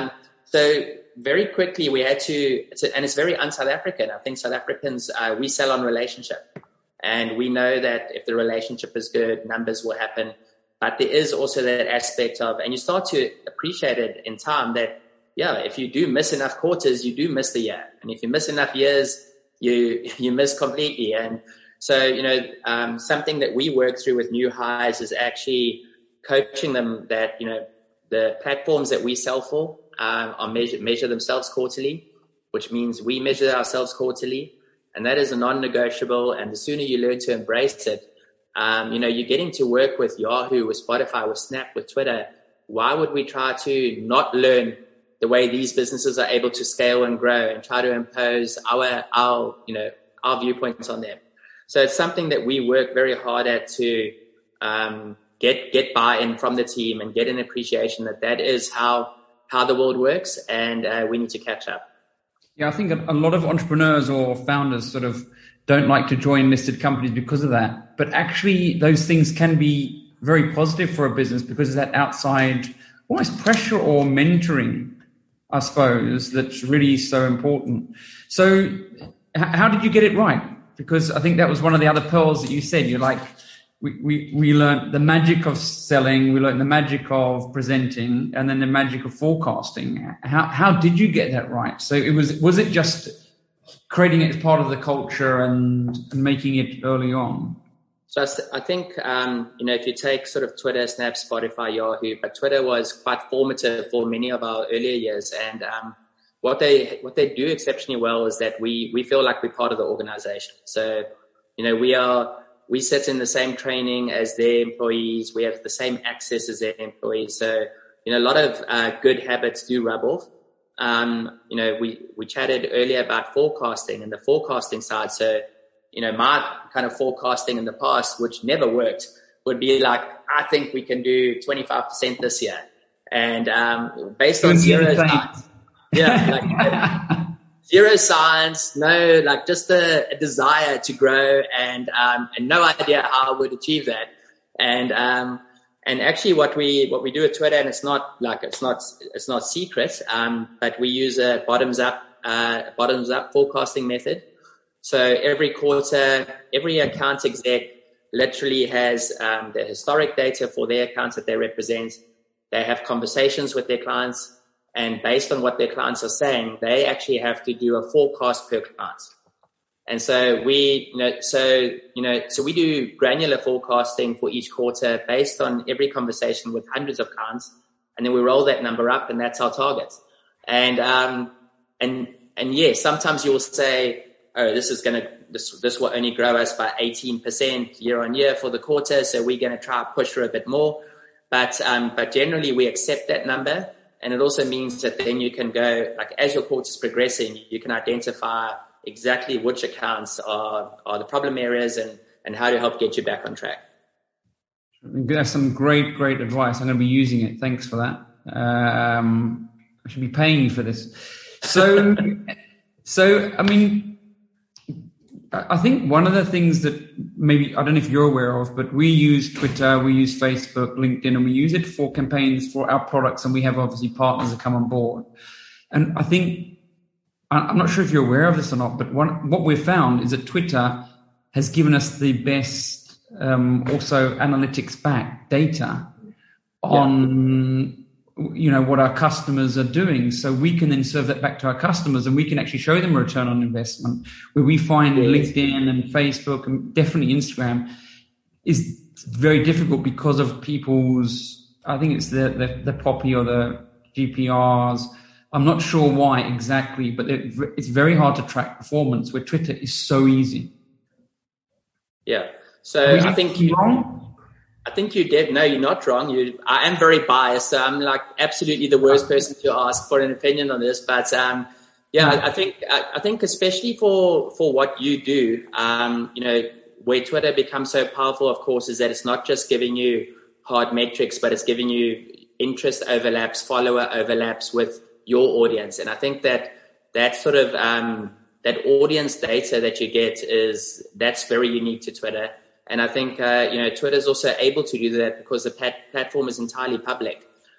So very quickly we had to, and it's very un-South African. I think South Africans, we sell on relationship, and we know that if the relationship is good, numbers will happen. But there is also that aspect of, and you start to appreciate it in time that, yeah, if you do miss enough quarters, you do miss the year. And if you miss enough years, you miss completely. And so, something that we work through with new hires is actually coaching them that, the platforms that we sell for are measure themselves quarterly, which means we measure ourselves quarterly. And that is a non-negotiable. And the sooner you learn to embrace it, you're getting to work with Yahoo, with Spotify, with Snap, with Twitter. Why would we try to not learn the way these businesses are able to scale and grow and try to impose our viewpoints on them? So it's something that we work very hard at to get buy-in from the team and get an appreciation that is how the world works, and we need to catch up. Yeah, I think a lot of entrepreneurs or founders sort of don't like to join listed companies because of that. But actually, those things can be very positive for a business because of that outside almost pressure or mentoring, I suppose, that's really so important. So how did you get it right? Because I think that was one of the other pearls that you said. You're like, we learned the magic of selling, we learned the magic of presenting, and then the magic of forecasting. How did you get that right? So was it just creating it as part of the culture and making it early on? So I think, if you take sort of Twitter, Snap, Spotify, Yahoo, but Twitter was quite formative for many of our earlier years. And what they do exceptionally well is that we feel like we're part of the organization. So, we sit in the same training as their employees. We have the same access as their employees. So, a lot of good habits do rub off. We chatted earlier about forecasting and the forecasting side. So, my kind of forecasting in the past, which never worked, would be like, I think we can do 25% this year. And based on zero science. Yeah, zero science, no, just a desire to grow and no idea how I would achieve that. And actually what we do at Twitter, and it's not secret, but we use a bottoms up forecasting method. So every quarter, every account exec literally has the historic data for their accounts that they represent. They have conversations with their clients, and based on what their clients are saying, they actually have to do a forecast per client. And so we do granular forecasting for each quarter based on every conversation with hundreds of clients, and then we roll that number up, and that's our target. And yes, sometimes you will say, oh, this will only grow us by 18% year on year for the quarter, so we're going to try to push for a bit more. But generally we accept that number, and it also means that then you can go, as your quarter is progressing, you can identify exactly which accounts are the problem areas and how to help get you back on track. That's some great advice. I'm going to be using it. Thanks for that. I should be paying you for this. So I mean, I think one of the things that maybe, I don't know if you're aware of, but we use Twitter, we use Facebook, LinkedIn, and we use it for campaigns for our products. And we have obviously partners that come on board. And I think, I'm not sure if you're aware of this or not, but what we've found is that Twitter has given us the best, also analytics back data on, what our customers are doing. So we can then serve that back to our customers, and we can actually show them a return on investment, where we find LinkedIn and Facebook and definitely Instagram is very difficult because of people's, I think it's the POPI or the GPRs. I'm not sure why exactly, but it's very hard to track performance, where Twitter is so easy. Yeah. So I think you did. No, you're not wrong. I am very biased. So I'm absolutely the worst person to ask for an opinion on this. But I think especially for what you do, where Twitter becomes so powerful, of course, is that it's not just giving you hard metrics, but it's giving you interest overlaps, follower overlaps with your audience. And I think that sort of that audience data that you get that's very unique to Twitter. And I think, Twitter is also able to do that because the platform is entirely public.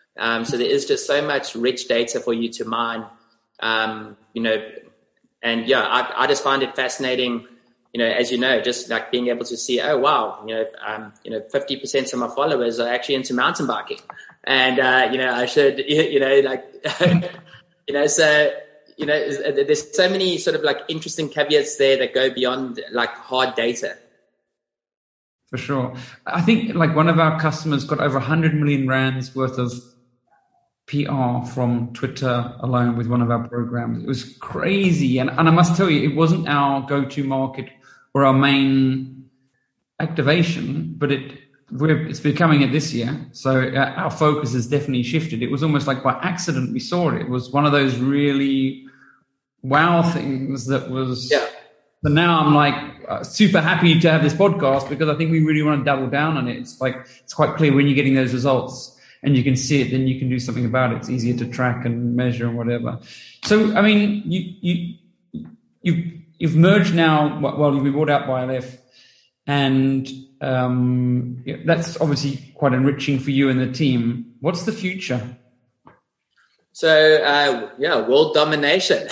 So there is just so much rich data for you to mine, you know, and yeah, I just find it fascinating, you know, as you know, just like being able to see, oh, wow, you know, 50% of my followers are actually into mountain biking. And, you know, I should, you know, like, you know, so, you know, there's so many sort of like interesting caveats there that go beyond like hard data. For sure. I think like one of our customers got over 100 million rands worth of PR from Twitter alone with one of our programs. It was crazy. And I must tell you, it wasn't our go-to market or our main activation, but it's becoming it this year. So our focus has definitely shifted. It was almost like by accident we saw it. It was one of those really wow things that was... Yeah. So now I'm like super happy to have this podcast because I think we really want to double down on it. It's like, it's quite clear when you're getting those results and you can see it, then you can do something about it. It's easier to track and measure and whatever. So, I mean, you've merged now, well, you've been bought out by LF, and that's obviously quite enriching for you and the team. What's the future? So, world domination.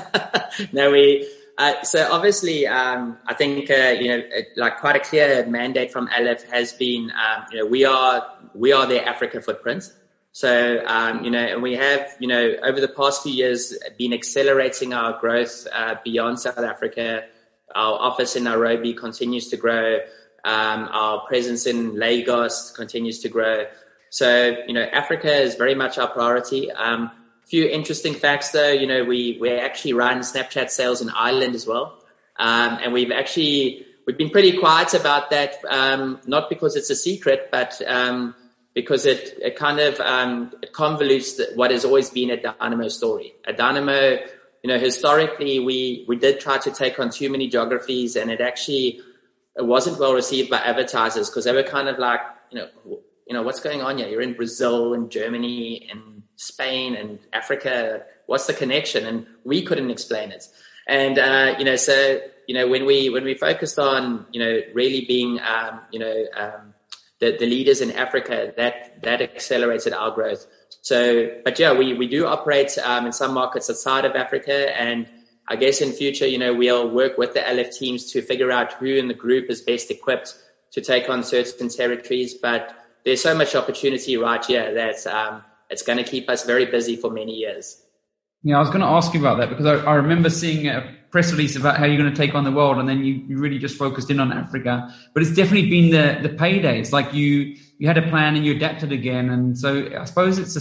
So obviously, I think, you know, like quite a clear mandate from LF has been, you know, we are their Africa footprint. So, you know, and we have, you know, over the past few years been accelerating our growth, beyond South Africa. Our office in Nairobi continues to grow. Our presence in Lagos continues to grow. So, you know, Africa is very much our priority. Few interesting facts though, you know, we actually run Snapchat sales in Ireland as well. And we've been pretty quiet about that, not because it's a secret, but, because it kind of, it convolutes what has always been a Dynamo story. A Dynamo, you know, historically we did try to take on too many geographies, and it wasn't well received by advertisers because they were kind of like, you know, what's going on here? You're in Brazil and Germany and Spain and Africa. What's the connection? And we couldn't explain it. And, you know, so, you know, when we focused on, you know, really being, you know, the leaders in Africa, that accelerated our growth. So, but yeah, we do operate, in some markets outside of Africa. And I guess in future, you know, we'll work with the LF teams to figure out who in the group is best equipped to take on certain territories. But there's so much opportunity right here that, it's going to keep us very busy for many years. Yeah, I was going to ask you about that because I remember seeing a press release about how you're going to take on the world, and then you really just focused in on Africa. But it's definitely been the payday. It's like you had a plan and you adapted again. And so I suppose it's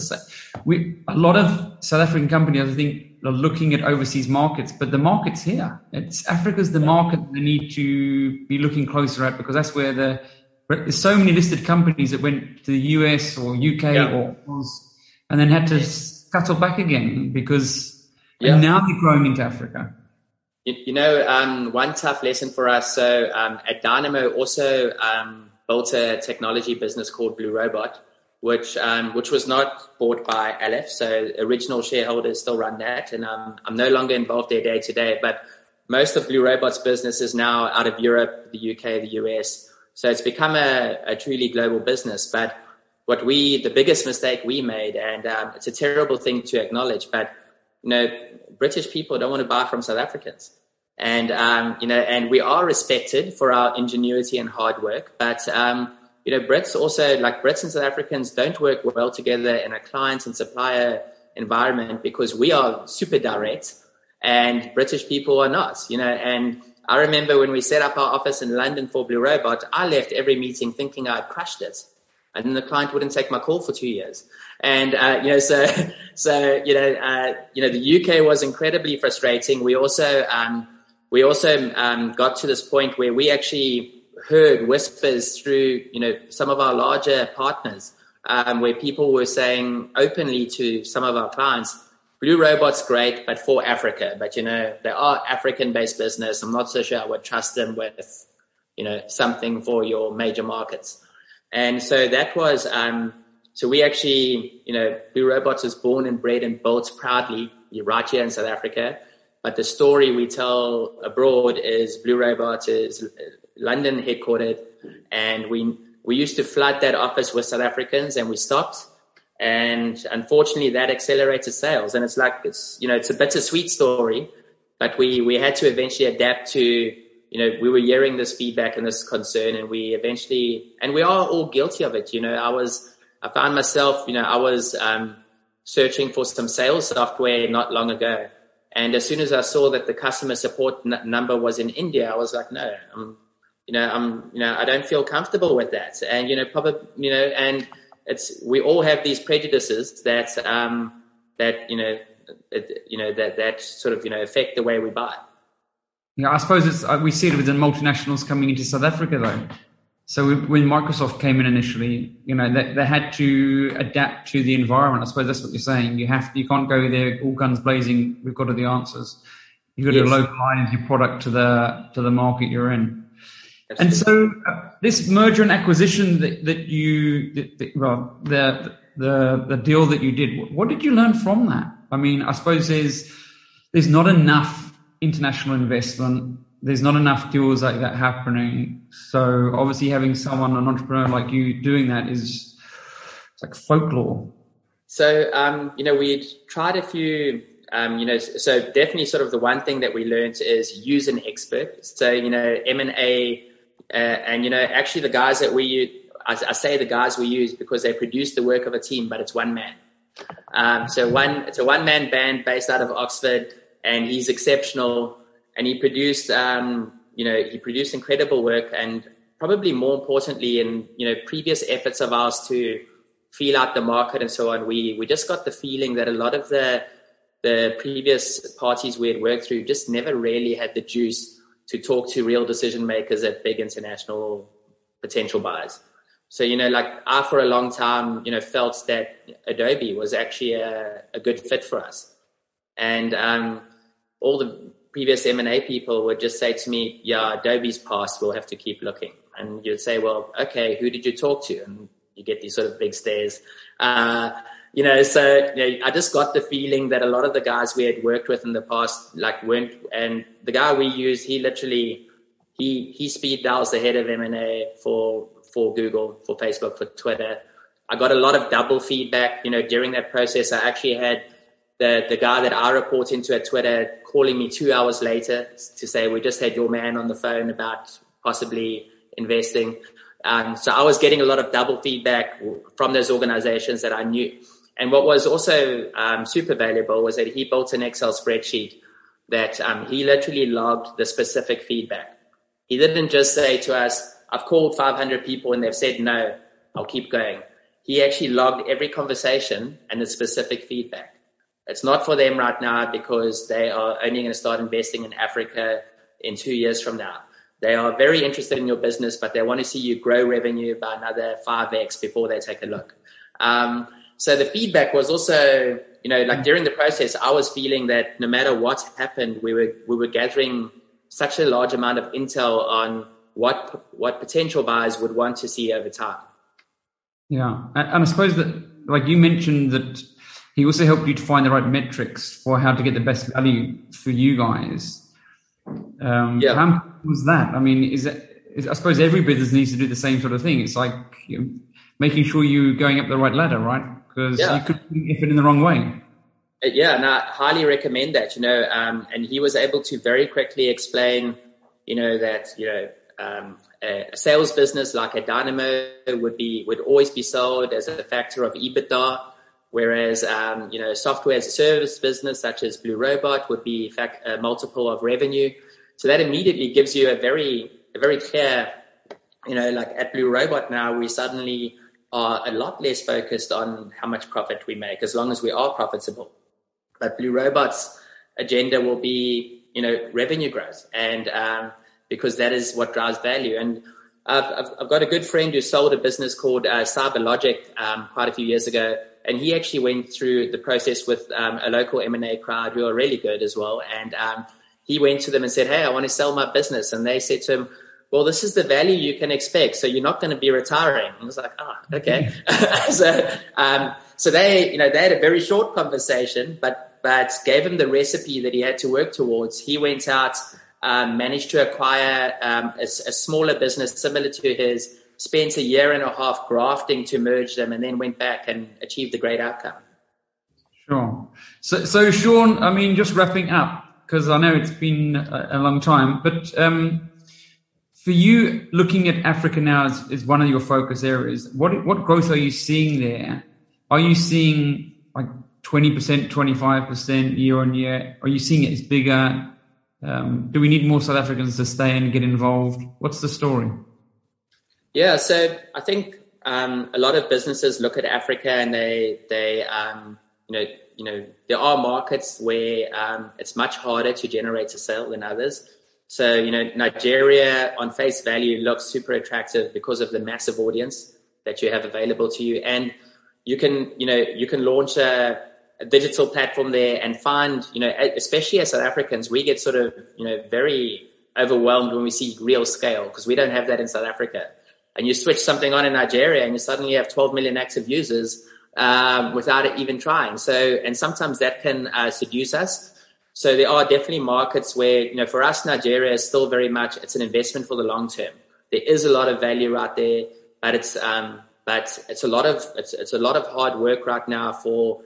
a lot of South African companies, I think, are looking at overseas markets, but the market's here. Africa's the market they need to be looking closer at because that's where there's so many listed companies that went to the US or UK and then had to scuttle back again because and now they're growing into Africa. You know, one tough lesson for us. So at Dynamo also built a technology business called Blue Robot, which was not bought by LF. So original shareholders still run that, and I'm no longer involved there day to day. But most of Blue Robot's business is now out of Europe, the UK, the US. So it's become a truly global business. But the biggest mistake we made, and it's a terrible thing to acknowledge, but, you know, British people don't want to buy from South Africans. And, you know, and we are respected for our ingenuity and hard work. But, you know, Brits and South Africans don't work well together in a client and supplier environment because we are super direct and British people are not, you know. And I remember when we set up our office in London for Blue Robot, I left every meeting thinking I'd crushed it. And then the client wouldn't take my call for 2 years. And, you know, so, you know, the UK was incredibly frustrating. We also got to this point where we actually heard whispers through, you know, some of our larger partners, where people were saying openly to some of our clients, Blue Robot's great, but for Africa. But, you know, they are African-based business. I'm not so sure I would trust them with, you know, something for your major markets. And so that was, so we actually, you know, Blue Robots was born and bred and built proudly right here in South Africa. But the story we tell abroad is Blue Robot is London headquartered, and we used to flood that office with South Africans, and we stopped. And unfortunately that accelerated sales. And it's a bittersweet story, but we had to eventually adapt to, we were hearing this feedback and this concern, and we are all guilty of it. I found myself, I was searching for some sales software not long ago. And as soon as I saw that the customer support number was in India, I was like, no, I don't feel comfortable with that. And, and we all have these prejudices that sort of, affect the way we buy. Yeah, I suppose we see it with the multinationals coming into South Africa, though. So when Microsoft came in initially, they had to adapt to the environment. I suppose that's what you're saying. You can't go there all guns blazing. We've got all the answers. You've got to localize your product to the market you're in. Absolutely. And so this merger and acquisition the deal that you did, what did you learn from that? I mean, I suppose there's not enough international investment. There's not enough deals like that happening. So obviously having an entrepreneur like you doing that it's like folklore. So, we'd tried a few, so definitely sort of the one thing that we learned is use an expert. So, M&A, and, actually the guys that we use, I say the guys we use because they produce the work of a team, but it's one man. It's a one-man band based out of Oxford, and he's exceptional. And he produced, incredible work, and probably more importantly, in previous efforts of ours to feel out the market and so on, we just got the feeling that a lot of the previous parties we had worked through just never really had the juice to talk to real decision makers at big international potential buyers. So I for a long time felt that Adobe was actually a good fit for us, and all the previous M&A people would just say to me, yeah, Adobe's passed, we'll have to keep looking. And you'd say, well, okay, who did you talk to? And you get these sort of big stares. I just got the feeling that a lot of the guys we had worked with in the past, weren't, and the guy we use, he literally, he speed dials the head of M&A for Google, for Facebook, for Twitter. I got a lot of double feedback, during that process. I actually had the guy that I report into at Twitter calling me 2 hours later to say, we just had your man on the phone about possibly investing. So I was getting a lot of double feedback from those organizations that I knew. And what was also super valuable was that he built an Excel spreadsheet that he literally logged the specific feedback. He didn't just say to us, I've called 500 people and they've said no, I'll keep going. He actually logged every conversation and the specific feedback. It's not for them right now because they are only going to start investing in Africa in 2 years from now. They are very interested in your business, but they want to see you grow revenue by another 5x before they take a look. So the feedback was also, during the process, I was feeling that no matter what happened, we were gathering such a large amount of intel on what potential buyers would want to see over time. Yeah. And I suppose that, like you mentioned, that he also helped you to find the right metrics for how to get the best value for you guys. How was that? I mean, I suppose every business needs to do the same sort of thing. It's like making sure you're going up the right ladder, right? Because you could if it in the wrong way. Yeah, and I highly recommend that, and he was able to very quickly explain, that, a sales business like a Dynamo would always be sold as a factor of EBITDA. Whereas, software as a service business such as Blue Robot would be a multiple of revenue. So that immediately gives you a very clear, at Blue Robot now, we suddenly are a lot less focused on how much profit we make as long as we are profitable. But Blue Robot's agenda will be, revenue growth, and because that is what drives value. And I've got a good friend who sold a business called CyberLogic quite a few years ago. And he actually went through the process with a local M&A crowd who are really good as well. And he went to them and said, hey, I want to sell my business. And they said to him, well, this is the value you can expect. So you're not going to be retiring. And I was like, okay. So they had a very short conversation, but gave him the recipe that he had to work towards. He went out, managed to acquire a smaller business similar to his, spent a year and a half grafting to merge them, and then went back and achieved a great outcome. Sure. So Sean, I mean, just wrapping up, because I know it's been a long time, but for you, looking at Africa now is one of your focus areas. What growth are you seeing there? Are you seeing like 20%, 25% year on year? Are you seeing it as bigger? Do we need more South Africans to stay and get involved? What's the story? Yeah, so I think a lot of businesses look at Africa and they there are markets where it's much harder to generate a sale than others. So, Nigeria on face value looks super attractive because of the massive audience that you have available to you. And you can launch a digital platform there and find, especially as South Africans, we get sort of, very overwhelmed when we see real scale because we don't have that in South Africa. And you switch something on in Nigeria and you suddenly have 12 million active users without it even trying. So, and sometimes that can seduce us. So there are definitely markets where, for us, Nigeria is still very much, it's an investment for the long term. There is a lot of value right there, but it's a lot of hard work right now for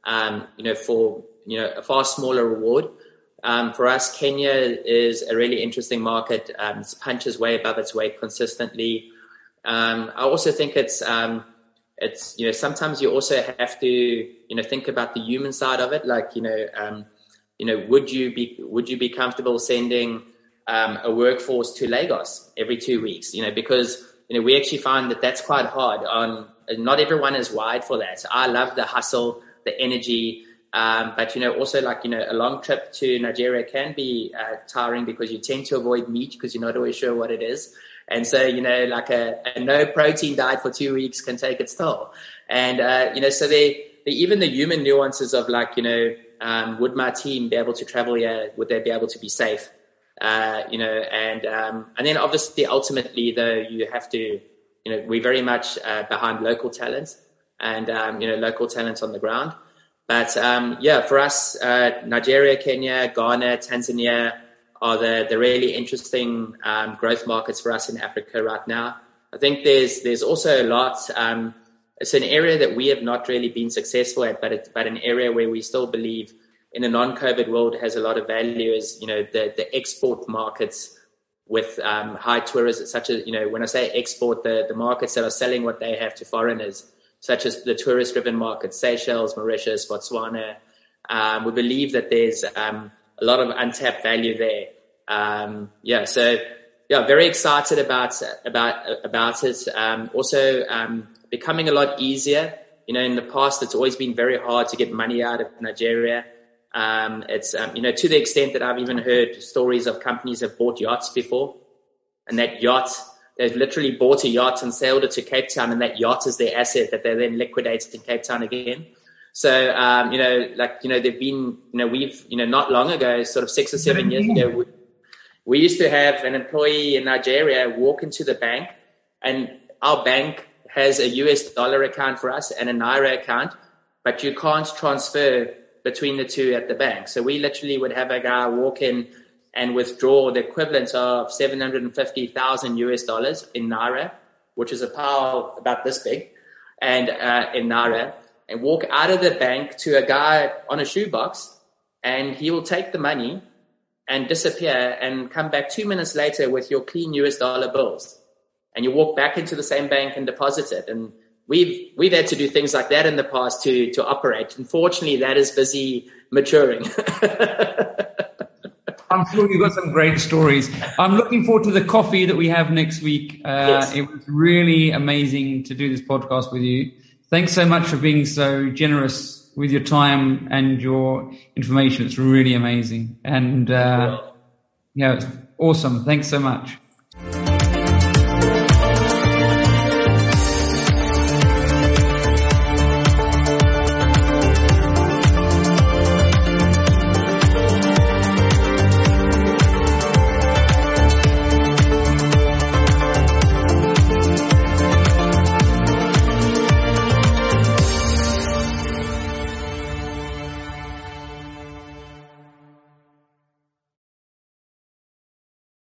a far smaller reward. For us, Kenya is a really interesting market. It punches way above its weight consistently. I also think it's sometimes you also have to, think about the human side of it. Like, would you be comfortable sending a workforce to Lagos every 2 weeks? Because, we actually find that that's quite hard not everyone is wired for that. So I love the hustle, the energy. But, also a long trip to Nigeria can be tiring because you tend to avoid meat because you're not always sure what it is. And so, a no protein diet for 2 weeks can take its toll. And, so even the human nuances of would my team be able to travel here? Would they be able to be safe? And then obviously ultimately though, you have to, we're very much behind local talent and, local talent on the ground. But, for us, Nigeria, Kenya, Ghana, Tanzania are the really interesting, growth markets for us in Africa right now. I think there's also a lot, it's an area that we have not really been successful at, but an area where we still believe in a non-COVID world has a lot of value is, the export markets with, high tourism, such as, when I say export, the markets that are selling what they have to foreigners, such as the tourist-driven markets, Seychelles, Mauritius, Botswana. We believe that there's a lot of untapped value there. Very excited about it. Also, becoming a lot easier. In the past, it's always been very hard to get money out of Nigeria. It's to the extent that I've even heard stories of companies have bought yachts before, and that yacht, they've literally bought a yacht and sailed it to Cape Town, and that yacht is their asset that they then liquidated in Cape Town again. So, they've been, we've, not long ago, sort of 6 or 7 years ago, we used to have an employee in Nigeria walk into the bank, and our bank has a US dollar account for us and a Naira account, but you can't transfer between the two at the bank. So we literally would have a guy walk in and withdraw the equivalent of 750,000 US dollars in Naira, which is a pile about this big, and in Naira, and walk out of the bank to a guy on a shoebox, and he will take the money and disappear and come back 2 minutes later with your clean US dollar bills. And you walk back into the same bank and deposit it. And we've had to do things like that in the past to operate. Unfortunately, that is busy maturing. I'm sure you've got some great stories. I'm looking forward to the coffee that we have next week. Yes. It was really amazing to do this podcast with you. Thanks so much for being so generous with your time and your information. It's really amazing. And it's awesome. Thanks so much.